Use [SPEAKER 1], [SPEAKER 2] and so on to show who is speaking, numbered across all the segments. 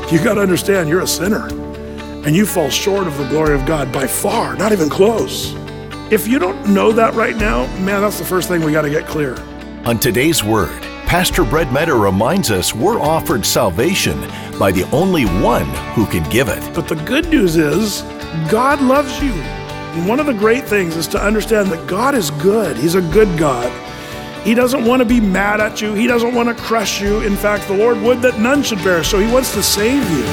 [SPEAKER 1] You got to understand you're a sinner and you fall short of the glory of God by far, not even close. If you don't know that right now, man, that's the first thing we got to get clear.
[SPEAKER 2] On today's Word, Pastor Brett Metter reminds us we're offered salvation by the only one who can give it.
[SPEAKER 1] But the good news is God loves you. And one of the great things is to understand that God is good. He's a good God. He doesn't want to be mad at you. He doesn't want to crush you. In fact, the Lord would that none should perish, so He wants to save you.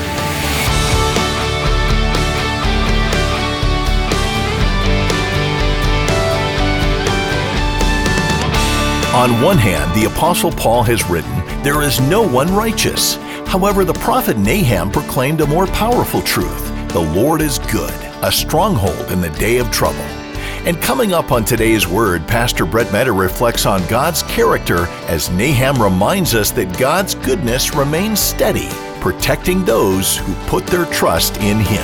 [SPEAKER 2] On one hand, the Apostle Paul has written, "There is no one righteous." However, the prophet Nahum proclaimed a more powerful truth. The Lord is good, a stronghold in the day of trouble. And coming up on today's Word, Pastor Brett Metter reflects on God's character as Nahum reminds us that God's goodness remains steady, protecting those who put their trust in Him.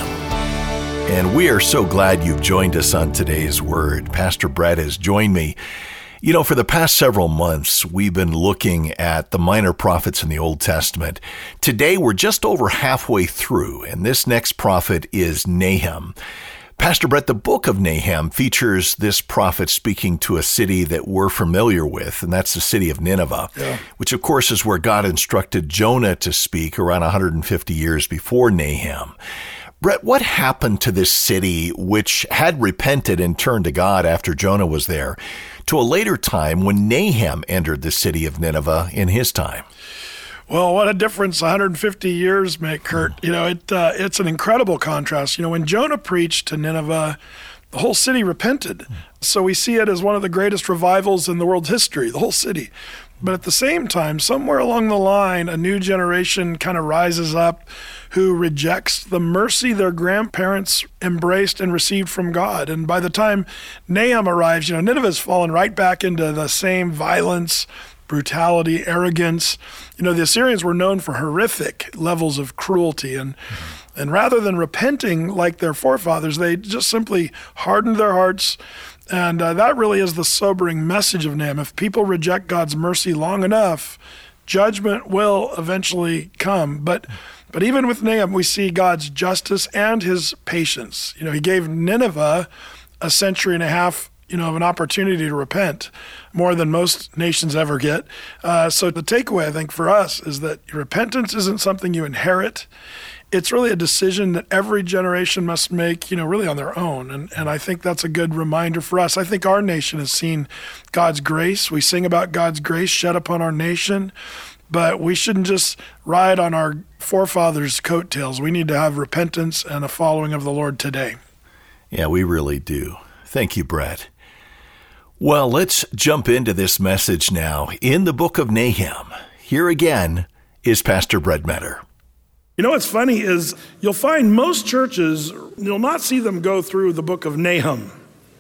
[SPEAKER 2] And we are so glad you've joined us on today's Word. Pastor Brett has joined me. You know, for the past several months, we've been looking at the minor prophets in the Old Testament. Today, we're just over halfway through, and this next prophet is Nahum. Pastor Brett, the book of Nahum features this prophet speaking to a city that we're familiar with, and that's the city of Nineveh, which of course is where God instructed Jonah to speak around 150 years before Nahum. Brett, what happened to this city which had repented and turned to God after Jonah was there, to a later time when Nahum entered the city of Nineveh in his time?
[SPEAKER 1] Well, what a difference 150 years make, Kurt. You know, it's an incredible contrast. You know, when Jonah preached to Nineveh, the whole city repented. So we see it as one of the greatest revivals in the world's history, the whole city. But at the same time, somewhere along the line, a new generation kind of rises up who rejects the mercy their grandparents embraced and received from God. And by the time Nahum arrives, you know, Nineveh's fallen right back into the same violence, brutality, arrogance. You know, the Assyrians were known for horrific levels of cruelty, and rather than repenting like their forefathers, they just simply hardened their hearts. And that really is the sobering message of Nahum. If people reject God's mercy long enough, judgment will eventually come. But even with Nahum, we see God's justice and His patience. You know, He gave Nineveh a century and a half, you know, of an opportunity to repent, more than most nations ever get. So the takeaway, I think, for us is that repentance isn't something you inherit. It's really a decision that every generation must make, you know, really on their own. And I think that's a good reminder for us. I think our nation has seen God's grace. We sing about God's grace shed upon our nation, but we shouldn't just ride on our forefathers' coattails. We need to have repentance and a following of the Lord today.
[SPEAKER 2] Yeah, we really do. Thank you, Brett. Well, let's jump into this message now in the book of Nahum. Here again is Pastor Brett Metter.
[SPEAKER 1] You know what's funny is you'll find most churches, you'll not see them go through the book of Nahum.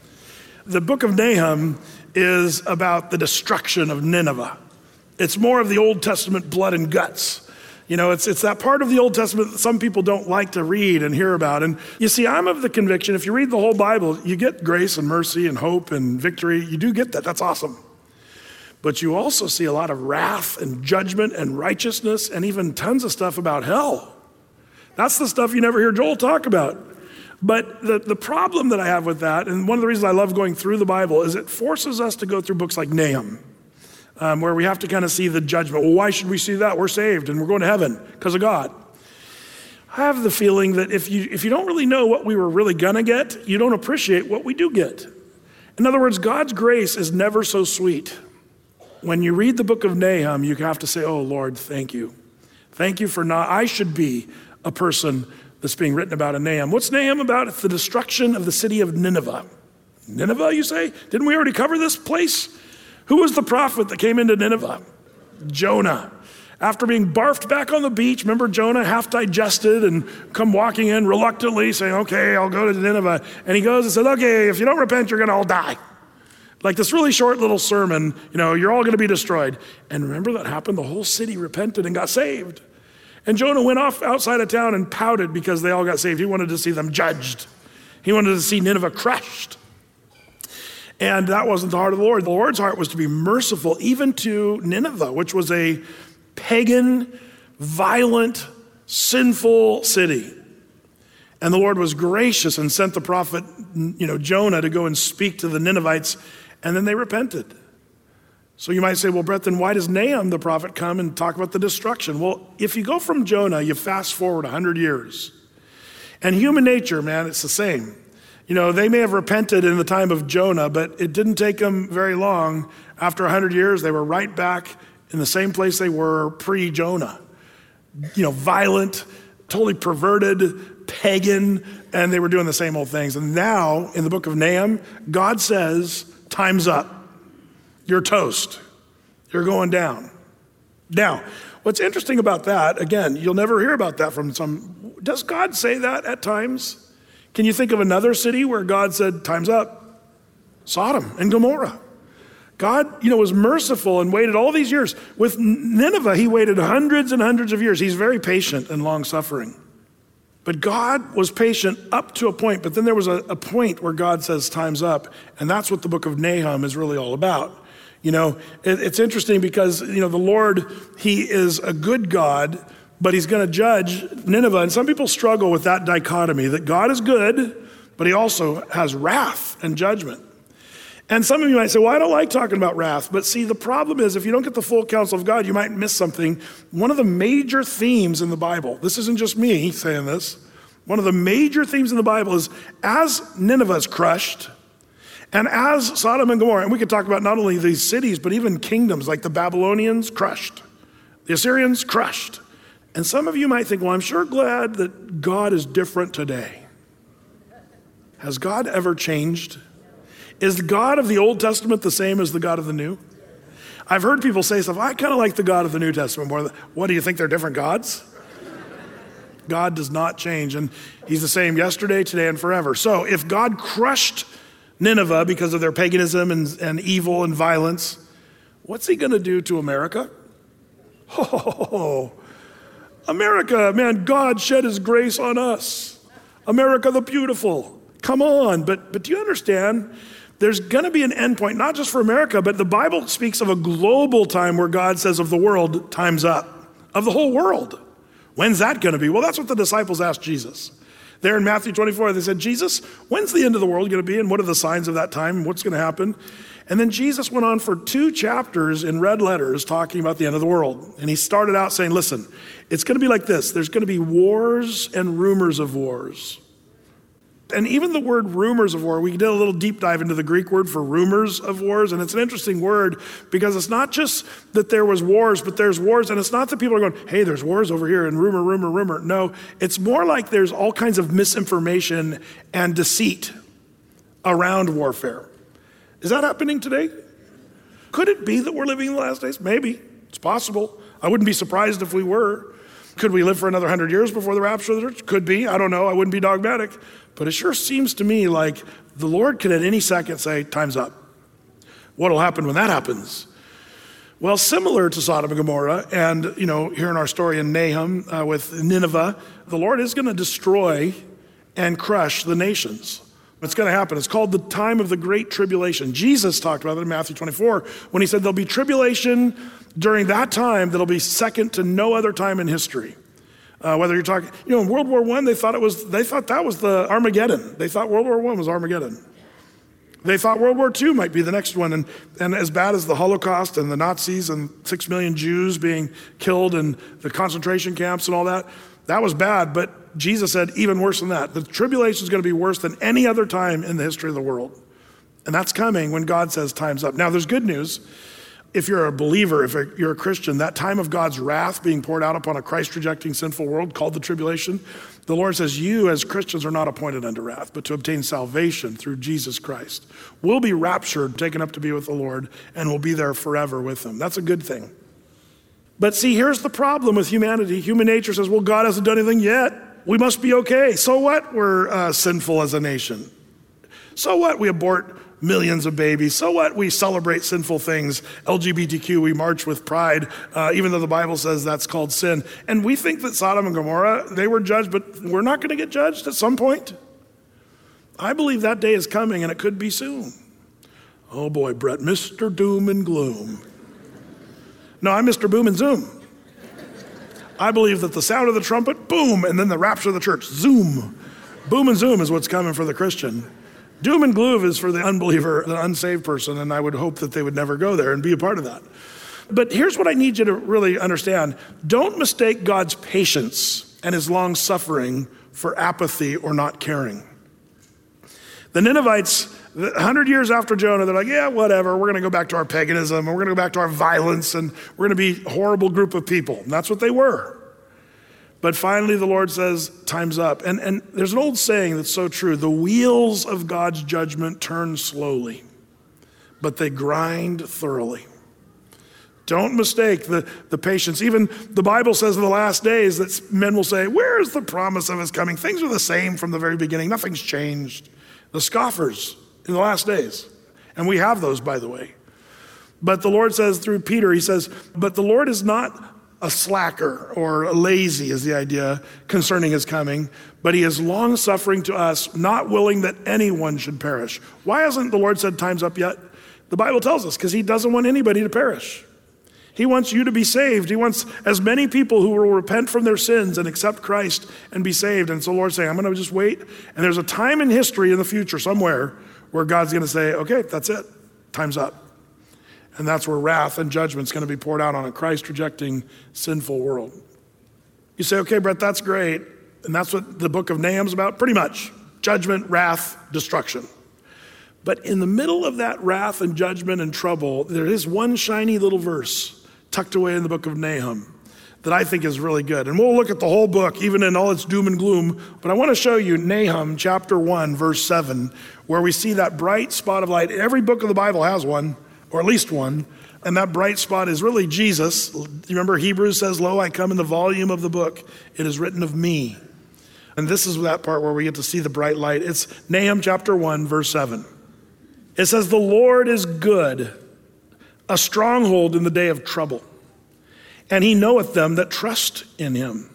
[SPEAKER 1] The book of Nahum is about the destruction of Nineveh. It's more of the Old Testament blood and guts. You know, it's that part of the Old Testament that some people don't like to read and hear about. And you see, I'm of the conviction, if you read the whole Bible, you get grace and mercy and hope and victory. You do get that. That's awesome. But you also see a lot of wrath and judgment and righteousness and even tons of stuff about hell. That's the stuff you never hear Joel talk about. But the problem that I have with that, and one of the reasons I love going through the Bible, is it forces us to go through books like Nahum, where we have to kind of see the judgment. Well, why should we see that? We're saved and we're going to heaven because of God. I have the feeling that if you don't really know what we were really gonna get, you don't appreciate what we do get. In other words, God's grace is never so sweet. When you read the book of Nahum, you have to say, oh Lord, thank you. Thank you for not, I should be a person that's being written about in Nahum. What's Nahum about? It's the destruction of the city of Nineveh. Nineveh, you say? Didn't we already cover this place? Who was the prophet that came into Nineveh? Jonah. After being barfed back on the beach, remember Jonah, half digested and come walking in reluctantly saying, okay, I'll go to Nineveh. And he goes and says, okay, if you don't repent, you're gonna all die. Like this really short little sermon, you know, you're all gonna be destroyed. And remember that happened? The whole city repented and got saved. And Jonah went off outside of town and pouted because they all got saved. He wanted to see them judged. He wanted to see Nineveh crushed. And that wasn't the heart of the Lord. The Lord's heart was to be merciful even to Nineveh, which was a pagan, violent, sinful city. And the Lord was gracious and sent the prophet, Jonah to go and speak to the Ninevites, and then they repented. So you might say, well, Brett, then why does Nahum the prophet come and talk about the destruction? Well, if you go from Jonah, you fast forward 100 years. And human nature, man, it's the same. They may have repented in the time of Jonah, but it didn't take them very long. After 100 years, they were right back in the same place they were pre-Jonah. Violent, totally perverted, pagan, and they were doing the same old things. And now, in the book of Nahum, God says, time's up. You're toast. You're going down. Now, what's interesting about that, again, you'll never hear about that from some. Does God say that at times? Can you think of another city where God said, time's up? Sodom and Gomorrah. God, was merciful and waited all these years. With Nineveh, he waited hundreds and hundreds of years. He's very patient and long-suffering. But God was patient up to a point, but then there was a point where God says, time's up. And that's what the book of Nahum is really all about. It's interesting because, the Lord, he is a good God, but he's going to judge Nineveh. And some people struggle with that dichotomy, that God is good, but he also has wrath and judgment. And some of you might say, well, I don't like talking about wrath. But see, the problem is if you don't get the full counsel of God, you might miss something. One of the major themes in the Bible, this isn't just me saying this, one of the major themes in the Bible is as Nineveh is crushed, and as Sodom and Gomorrah, and we could talk about not only these cities, but even kingdoms like the Babylonians crushed, the Assyrians crushed. And some of you might think, well, I'm sure glad that God is different today. Has God ever changed? Is the God of the Old Testament the same as the God of the New? I've heard people say stuff, I kind of like the God of the New Testament more. What, do you think they're different gods? God does not change, and he's the same yesterday, today, and forever. So if God crushed Nineveh because of their paganism and evil and violence, what's he going to do to America? Oh, America, man, God shed his grace on us. America the beautiful. Come on, but do you understand? There's going to be an end point, not just for America, but the Bible speaks of a global time where God says of the world, time's up. Of the whole world. When's that going to be? Well, that's what the disciples asked Jesus. There in Matthew 24, they said, Jesus, when's the end of the world going to be? And what are the signs of that time? What's going to happen? And then Jesus went on for 2 chapters in red letters talking about the end of the world. And he started out saying, listen, it's going to be like this. There's going to be wars and rumors of wars. And even the word rumors of war, we did a little deep dive into the Greek word for rumors of wars. And it's an interesting word because it's not just that there was wars, but there's wars. And it's not that people are going, hey, there's wars over here and rumor. No, it's more like there's all kinds of misinformation and deceit around warfare. Is that happening today? Could it be that we're living in the last days? Maybe. It's possible. I wouldn't be surprised if we were. Could we live for another 100 years before the rapture of the church? Could be. I don't know. I wouldn't be dogmatic. But it sure seems to me like the Lord could at any second say, time's up. What'll happen when that happens? Well, similar to Sodom and Gomorrah, and here in our story in Nahum with Nineveh, the Lord is going to destroy and crush the nations. It's going to happen. It's called the time of the Great Tribulation. Jesus talked about it in Matthew 24 when he said there'll be tribulation during that time that'll be second to no other time in history. Whether you're talking, in World War I, they thought that was the Armageddon. They thought World War I was Armageddon. They thought World War II might be the next one. And as bad as the Holocaust and the Nazis and 6 million Jews being killed and the concentration camps and all that, that was bad. But Jesus said even worse than that. The tribulation is going to be worse than any other time in the history of the world. And that's coming when God says time's up. Now, there's good news. If you're a believer, if you're a Christian, that time of God's wrath being poured out upon a Christ-rejecting sinful world called the tribulation, the Lord says you as Christians are not appointed unto wrath, but to obtain salvation through Jesus Christ. We'll be raptured, taken up to be with the Lord, and we'll be there forever with him. That's a good thing. But see, here's the problem with humanity. Human nature says, well, God hasn't done anything yet. We must be okay. So what? We're sinful as a nation. So what? We abort millions of babies. So what? We celebrate sinful things. LGBTQ, we march with pride, even though the Bible says that's called sin. And we think that Sodom and Gomorrah, they were judged, but we're not going to get judged at some point. I believe that day is coming, and it could be soon. Oh boy, Brett, Mr. Doom and Gloom. No, I'm Mr. Boom and Zoom. I believe that the sound of the trumpet, boom, and then the rapture of the church, zoom. Boom and zoom is what's coming for the Christian. Doom and gloom is for the unbeliever, the unsaved person, and I would hope that they would never go there and be a part of that. But here's what I need you to really understand. Don't mistake God's patience and his long suffering for apathy or not caring. The Ninevites, 100 years after Jonah, they're like, yeah, whatever, we're gonna go back to our paganism, and we're gonna go back to our violence, and we're gonna be a horrible group of people. And that's what they were. But finally the Lord says, time's up. And there's an old saying that's so true. The wheels of God's judgment turn slowly, but they grind thoroughly. Don't mistake the patience. Even the Bible says in the last days that men will say, where is the promise of his coming? Things are the same from the very beginning. Nothing's changed. The scoffers in the last days. And we have those, by the way. But the Lord says through Peter, he says, but the Lord is not a slacker or lazy is the idea concerning his coming, but he is long suffering to us, not willing that anyone should perish. Why hasn't the Lord said time's up yet? The Bible tells us because he doesn't want anybody to perish. He wants you to be saved. He wants as many people who will repent from their sins and accept Christ and be saved. And so the Lord's saying, I'm going to just wait. And there's a time in history in the future somewhere where God's going to say, okay, that's it. Time's up. And that's where wrath and judgment's going to be poured out on a Christ-rejecting, sinful world. You say, okay, Brett, that's great. And that's what the book of Nahum's about, pretty much. Judgment, wrath, destruction. But in the middle of that wrath and judgment and trouble, there is one shiny little verse tucked away in the book of Nahum that I think is really good. And we'll look at the whole book, even in all its doom and gloom. But I want to show you Nahum chapter 1, verse 7, where we see that bright spot of light. Every book of the Bible has one, or at least one. And that bright spot is really Jesus. You remember Hebrews says, lo, I come in the volume of the book. It is written of me. And this is that part where we get to see the bright light. It's Nahum chapter 1, verse 7. It says, the Lord is good, a stronghold in the day of trouble, and he knoweth them that trust in him.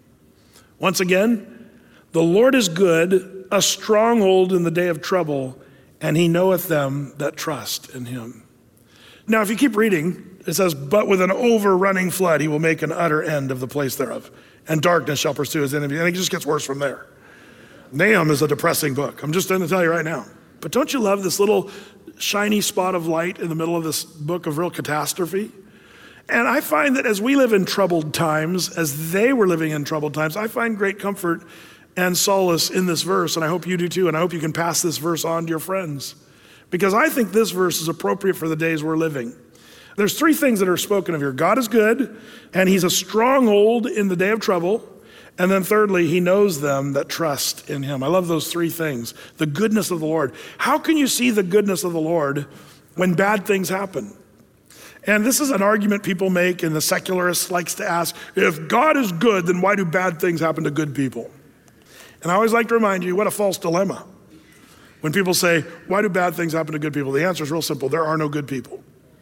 [SPEAKER 1] Once again, the Lord is good, a stronghold in the day of trouble, and he knoweth them that trust in him. Now, if you keep reading, it says, but with an overrunning flood, he will make an utter end of the place thereof, and darkness shall pursue his enemy. And it just gets worse from there. Nahum is a depressing book. I'm just going to tell you right now. But don't you love this little shiny spot of light in the middle of this book of real catastrophe? And I find that as we live in troubled times, as they were living in troubled times, I find great comfort and solace in this verse, and I hope you do too, and I hope you can pass this verse on to your friends. Because I think this verse is appropriate for the days we're living. There's three things that are spoken of here. God is good, and he's a stronghold in the day of trouble. And then thirdly, he knows them that trust in him. I love those three things. The goodness of the Lord. How can you see the goodness of the Lord when bad things happen? And this is an argument people make, and the secularist likes to ask, if God is good, then why do bad things happen to good people? And I always like to remind you, what a false dilemma. When people say, why do bad things happen to good people? The answer is real simple. There are no good people.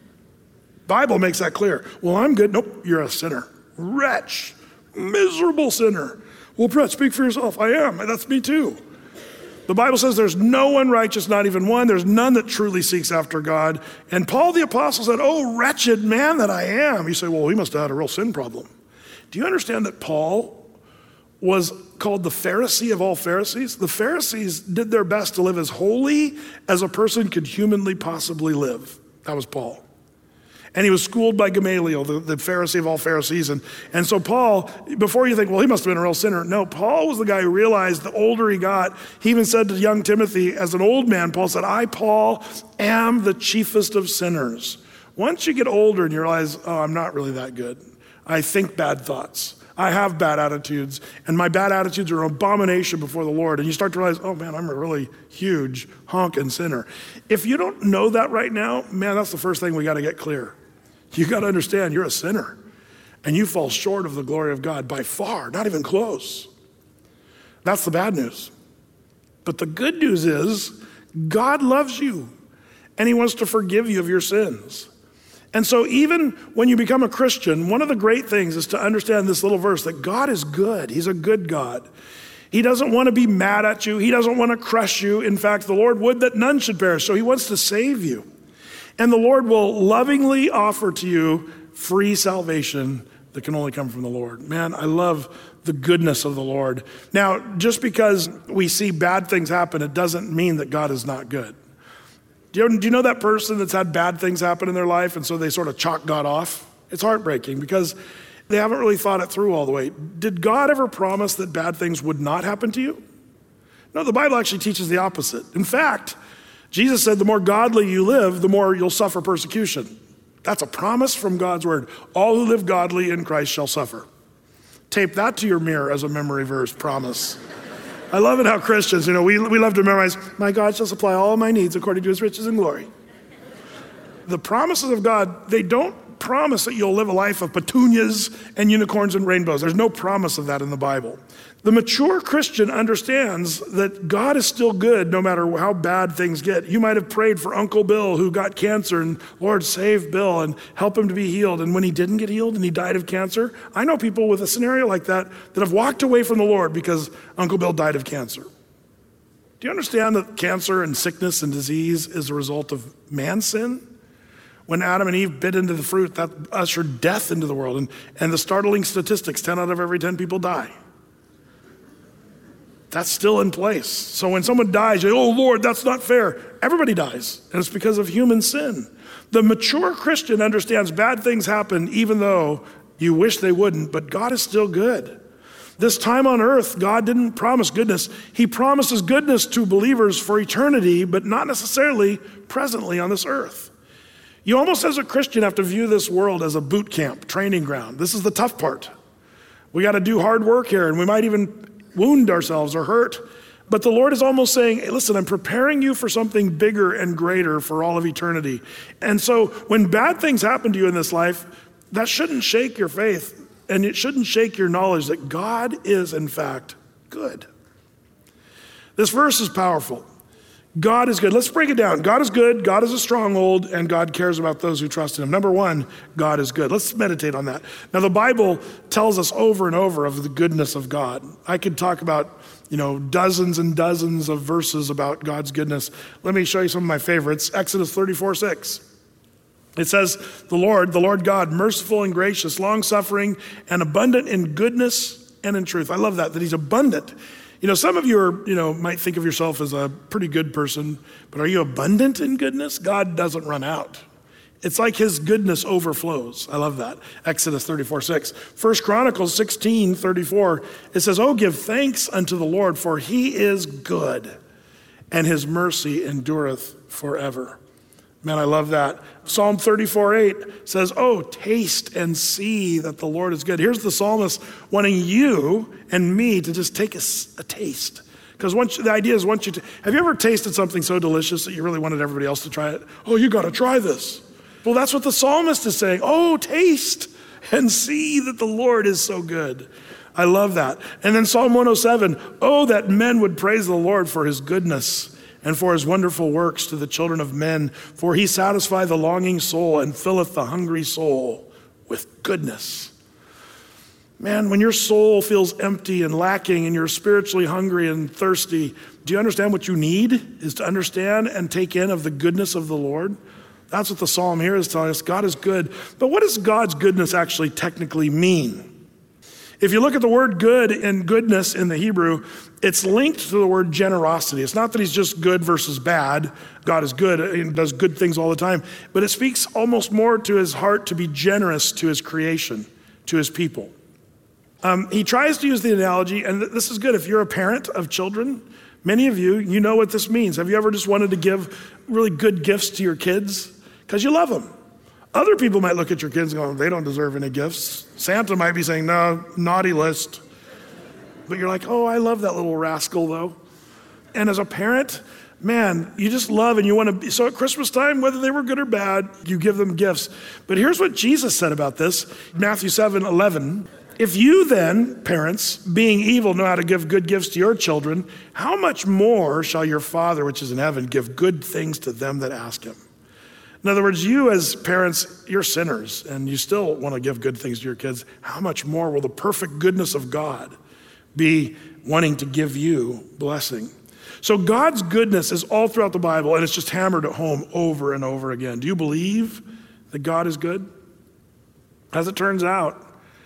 [SPEAKER 1] Bible makes that clear. Well, I'm good. Nope, you're a sinner. Wretch. Miserable sinner. Well, Brett, speak for yourself. I am. That's me too. The Bible says there's no one righteous, not even one. There's none that truly seeks after God. And Paul the apostle said, oh, wretched man that I am. You say, well, he must have had a real sin problem. Do you understand that Paul was called the Pharisee of all Pharisees? The Pharisees did their best to live as holy as a person could humanly possibly live. That was Paul. And he was schooled by Gamaliel, the Pharisee of all Pharisees. And so Paul, before you think, well, he must have been a real sinner. No, Paul was the guy who realized the older he got, he even said to young Timothy, as an old man, Paul said, I, Paul, am the chiefest of sinners. Once you get older and you realize, oh, I'm not really that good. I think bad thoughts. I have bad attitudes, and my bad attitudes are an abomination before the Lord. And you start to realize, oh man, I'm a really huge honking sinner. If you don't know that right now, man, that's the first thing we got to get clear. You got to understand you're a sinner, and you fall short of the glory of God by far, not even close. That's the bad news. But the good news is God loves you, and he wants to forgive you of your sins. And so even when you become a Christian, one of the great things is to understand this little verse that God is good. He's a good God. He doesn't want to be mad at you. He doesn't want to crush you. In fact, the Lord would that none should perish. So he wants to save you. And the Lord will lovingly offer to you free salvation that can only come from the Lord. Man, I love the goodness of the Lord. Now, just because we see bad things happen, it doesn't mean that God is not good. Do you know that person that's had bad things happen in their life and so they sort of chalk God off? It's heartbreaking because they haven't really thought it through all the way. Did God ever promise that bad things would not happen to you? No, the Bible actually teaches the opposite. In fact, Jesus said the more godly you live, the more you'll suffer persecution. That's a promise from God's word. All who live godly in Christ shall suffer. Tape that to your mirror as a memory verse, promise. I love it how Christians, we love to memorize, my God shall supply all my needs according to his riches and glory. The promises of God, they don't promise that you'll live a life of petunias and unicorns and rainbows. There's no promise of that in the Bible. The mature Christian understands that God is still good no matter how bad things get. You might have prayed for Uncle Bill who got cancer and Lord, save Bill and help him to be healed. And when he didn't get healed and he died of cancer, I know people with a scenario like that have walked away from the Lord because Uncle Bill died of cancer. Do you understand that cancer and sickness and disease is a result of man's sin? When Adam and Eve bit into the fruit, that ushered death into the world. And the startling statistics, 10 out of every 10 people die. That's still in place. So when someone dies, you say, oh Lord, that's not fair. Everybody dies, and it's because of human sin. The mature Christian understands bad things happen even though you wish they wouldn't, but God is still good. This time on earth, God didn't promise goodness. He promises goodness to believers for eternity, but not necessarily presently on this earth. You almost as a Christian have to view this world as a boot camp, training ground. This is the tough part. We got to do hard work here, and we might even wound ourselves or hurt. But the Lord is almost saying, hey, listen, I'm preparing you for something bigger and greater for all of eternity. And so when bad things happen to you in this life, that shouldn't shake your faith, and it shouldn't shake your knowledge that God is, in fact, good. This verse is powerful. God is good. Let's break it down. God is good, God is a stronghold, and God cares about those who trust in him. Number one, God is good. Let's meditate on that. Now, the Bible tells us over and over of the goodness of God. I could talk about, dozens and dozens of verses about God's goodness. Let me show you some of my favorites. Exodus 34:6. It says, the Lord God, merciful and gracious, long-suffering, and abundant in goodness and in truth. I love that he's abundant. Some of you might think of yourself as a pretty good person, but are you abundant in goodness? God doesn't run out. It's like his goodness overflows. I love that. Exodus 34:6. 1 Chronicles 16:34. It says, oh, give thanks unto the Lord, for he is good, and his mercy endureth forever. Man, I love that. Psalm 34:8 says, oh, taste and see that the Lord is good. Here's the psalmist wanting you and me to just take a taste. Because the idea is have you ever tasted something so delicious that you really wanted everybody else to try it? Oh, you got to try this. Well, that's what the psalmist is saying. Oh, taste and see that the Lord is so good. I love that. And then Psalm 107, oh, that men would praise the Lord for his goodness and for his wonderful works to the children of men. For he satisfieth the longing soul and filleth the hungry soul with goodness. Man, when your soul feels empty and lacking and you're spiritually hungry and thirsty, do you understand what you need is to understand and take in of the goodness of the Lord? That's what the psalm here is telling us. God is good. But what does God's goodness actually technically mean? If you look at the word good and goodness in the Hebrew, it's linked to the word generosity. It's not that he's just good versus bad. God is good and does good things all the time. But it speaks almost more to his heart to be generous to his creation, to his people. He tries to use the analogy, and this is good if you're a parent of children. Many of you know what this means. Have you ever just wanted to give really good gifts to your kids? Because you love them. Other people might look at your kids and go, they don't deserve any gifts. Santa might be saying, no, naughty list. But you're like, oh, I love that little rascal though. And as a parent, man, you just love and you want to be. So at Christmas time, whether they were good or bad, you give them gifts. But here's what Jesus said about this. Matthew 7:11. If you then, parents, being evil, know how to give good gifts to your children, how much more shall your Father, which is in heaven, give good things to them that ask him? In other words, you as parents, you're sinners, and you still want to give good things to your kids. How much more will the perfect goodness of God be wanting to give you blessing? So God's goodness is all throughout the Bible, and it's just hammered at home over and over again. Do you believe that God is good? As it turns out,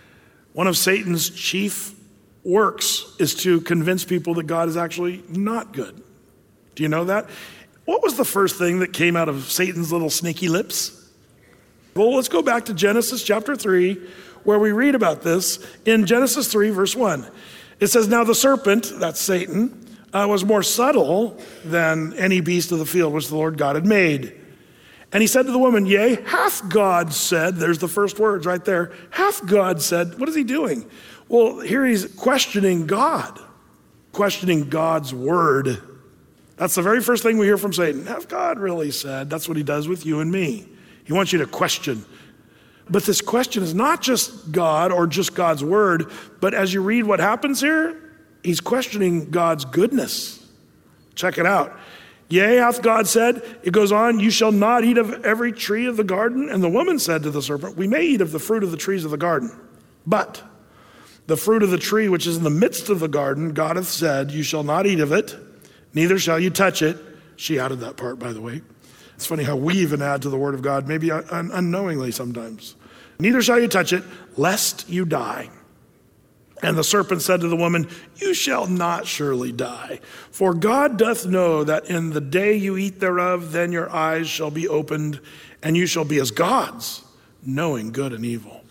[SPEAKER 1] One of Satan's chief works is to convince people that God is actually not good. Do you know that? What was the first thing that came out of Satan's little sneaky lips? Well, let's go back to Genesis chapter 3, where we read about this in Genesis 3, verse 1. It says, "Now the serpent," that's Satan, "was more subtle than any beast of the field which the Lord God had made. And he said to the woman, Yea, hath God said," there's the first words right there, "hath God said," what is he doing? Well, here he's questioning God, questioning God's word. That's the very first thing we hear from Satan. Have God really said? That's what he does with you and me. He wants you to question. But this question is not just God or just God's word, but as you read what happens here, he's questioning God's goodness. Check it out. "Yea, hath God said," it goes on, "you shall not eat of every tree of the garden? And the woman said to the serpent, We may eat of the fruit of the trees of the garden. But the fruit of the tree which is in the midst of the garden, God hath said, You shall not eat of it, neither shall you touch it." She added that part, by the way. It's funny how we even add to the word of God, maybe unknowingly sometimes. "Neither shall you touch it, lest you die. And the serpent said to the woman, You shall not surely die. For God doth know that in the day you eat thereof, then your eyes shall be opened, and you shall be as gods, knowing good and evil."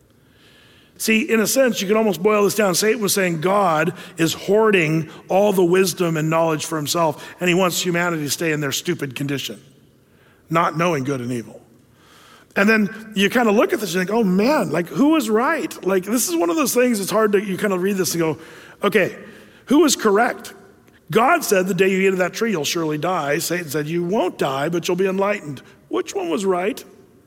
[SPEAKER 1] See, in a sense, you can almost boil this down. Satan was saying God is hoarding all the wisdom and knowledge for himself, and he wants humanity to stay in their stupid condition, not knowing good and evil. And then you kind of look at this and think, oh man, like who was right? Like this is one of those things, it's hard to, you kind of read this and go, okay, who was correct? God said the day you eat of that tree, you'll surely die. Satan said, you won't die, but you'll be enlightened. Which one was right?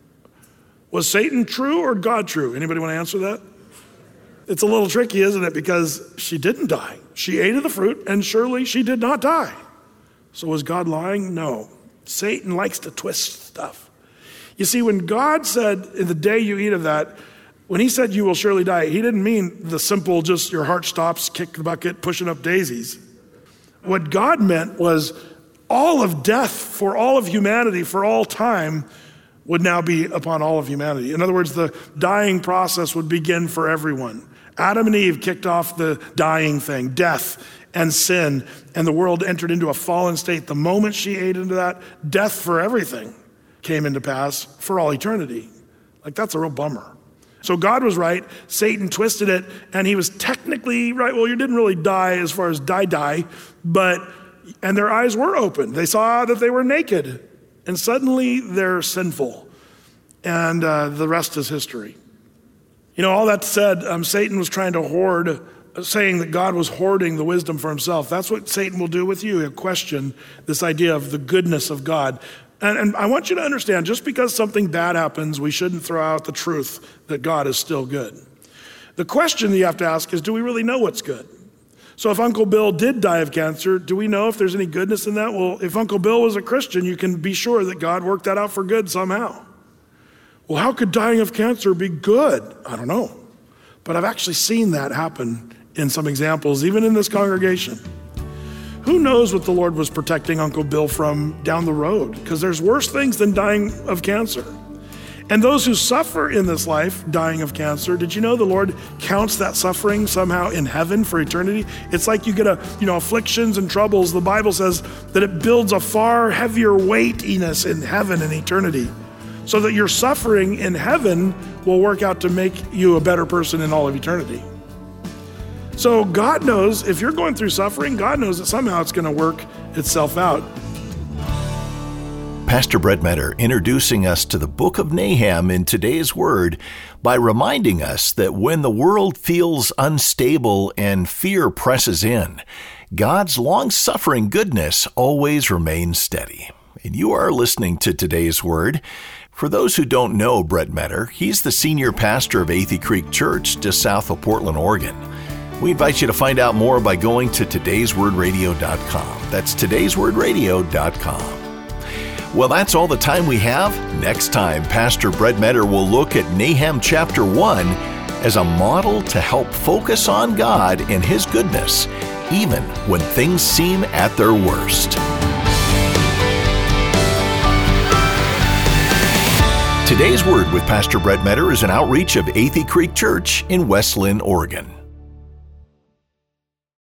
[SPEAKER 1] Was Satan true or God true? Anybody want to answer that? It's a little tricky, isn't it? Because she didn't die. She ate of the fruit and surely she did not die. So was God lying? No. Satan likes to twist stuff. You see, when God said, in the day you eat of that, when he said you will surely die, he didn't mean the simple, just your heart stops, kick the bucket, pushing up daisies. What God meant was all of death for all of humanity, for all time, would now be upon all of humanity. In other words, the dying process would begin for everyone. Adam and Eve kicked off the dying thing, death and sin, and the world entered into a fallen state. The moment she ate into that, death for everything came into pass for all eternity. Like that's a real bummer. So God was right, Satan twisted it, and he was technically right. Well, you didn't really die as far as die, and their eyes were open. They saw that they were naked, and suddenly they're sinful. And the rest is history. You know, all that said, Satan was trying to hoard, saying that God was hoarding the wisdom for himself. That's what Satan will do with you. He'll question this idea of the goodness of God. And I want you to understand, just because something bad happens, we shouldn't throw out the truth that God is still good. The question that you have to ask is, do we really know what's good? So if Uncle Bill did die of cancer, do we know if there's any goodness in that? Well, if Uncle Bill was a Christian, you can be sure that God worked that out for good somehow. Well, how could dying of cancer be good? I don't know. But I've actually seen that happen in some examples, even in this congregation. Who knows what the Lord was protecting Uncle Bill from down the road? Because there's worse things than dying of cancer. And those who suffer in this life, dying of cancer, did you know the Lord counts that suffering somehow in heaven for eternity? It's like you get afflictions and troubles. The Bible says that it builds a far heavier weightiness in heaven and eternity, so that your suffering in heaven will work out to make you a better person in all of eternity. So God knows if you're going through suffering, God knows that somehow it's going to work itself out.
[SPEAKER 2] Pastor Brett Metter introducing us to the book of Nahum in today's Word by reminding us that when the world feels unstable and fear presses in, God's long-suffering goodness always remains steady. And you are listening to today's Word. For those who don't know Brett Metter, he's the senior pastor of Athey Creek Church just south of Portland, Oregon. We invite you to find out more by going to todayswordradio.com. That's todayswordradio.com. Well, that's all the time we have. Next time, Pastor Brett Metter will look at Nahum chapter 1 as a model to help focus on God and His goodness, even when things seem at their worst. Today's Word with Pastor Brett Metter is an outreach of Athey Creek Church in West Linn, Oregon.